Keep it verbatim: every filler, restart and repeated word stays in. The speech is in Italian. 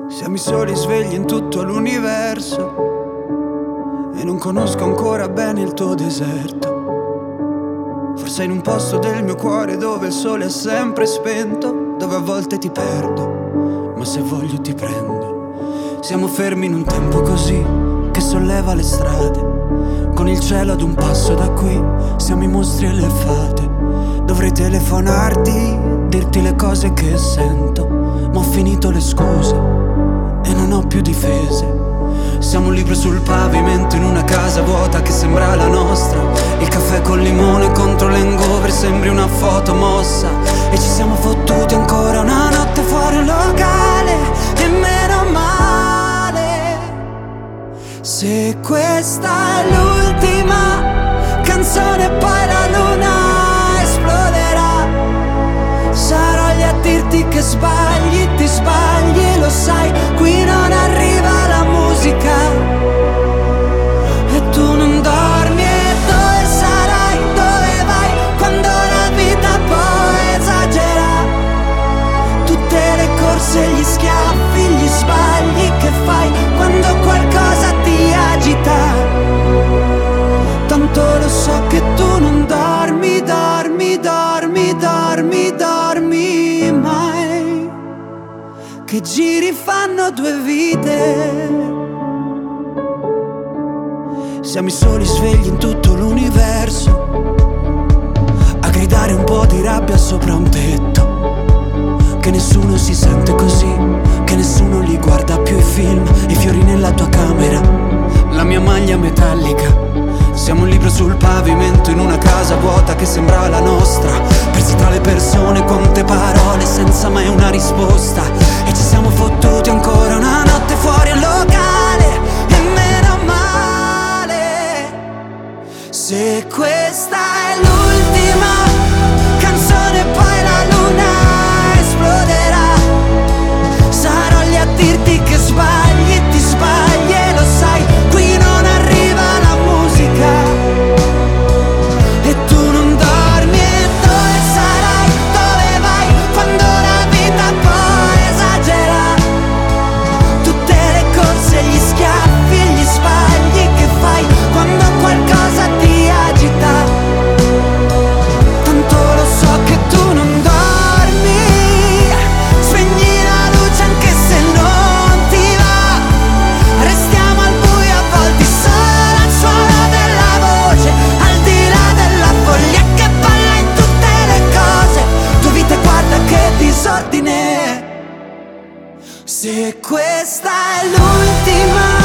Siamo i soli svegli in tutto l'universo e non conosco ancora bene il tuo deserto. Forse in un posto del mio cuore dove il sole è sempre spento, dove a volte ti perdo, ma se voglio ti prendo. Siamo fermi in un tempo così che solleva le strade, con il cielo ad un passo da qui. Siamo i mostri e le fate. Dovrei telefonarti, dirti le cose che sento, ma ho finito le scuse e non ho più difese. Siamo un libro sul pavimento in una casa vuota che sembra la nostra. Il caffè col limone contro l'hangover sembri una foto mossa. E ci siamo fottuti ancora una notte fuori un locale, e meno male. Se questa è l'ultima canzone poi la luna esploderà. Sarò lì a dirti che sbagli, ti sbagli, lo sai. Qui non arriva la musica e tu non dormi. E dove sarai, dove vai, quando la vita poi esagera? Tutte le corse, gli schiaffi, gli sbagli che fai quando qualcosa ti agita. Tanto lo so che tu non dormi, dormi, dormi, dormi, dormi mai. Che giri fanno due vite. Siamo i soli svegli in tutto l'universo, a gridare un po' di rabbia sopra un tetto. Che nessuno si sente così, che nessuno li guarda più i film. I fiori nella tua camera, la mia maglia metallica. Siamo un libro sul pavimento in una casa vuota che sembra la nostra. Persi tra le persone, quante parole senza mai una risposta. E ci siamo fottuti ancora una notte fuori al locale, e meno male. Se questa è l'ultima canzone poi la luna esploderà. Sarò lì a dirti che sbagli, ti sbagli e lo sai. Qui non arriva la musica e tu non dormi. E dove sarai, dove vai, quando la vita poi esagera? Tutte le corse, gli schiaffi e gli sbagli che fai quando qualcosa ti agita. Tanto lo so che tu non dormi. Spegni la luce anche se non ti va. Restiamo al buio avvolti solo al suono della voce, al di là della foglia che balla in tutte le cose. Tua vita guarda che disordine. Se questa è l'ultima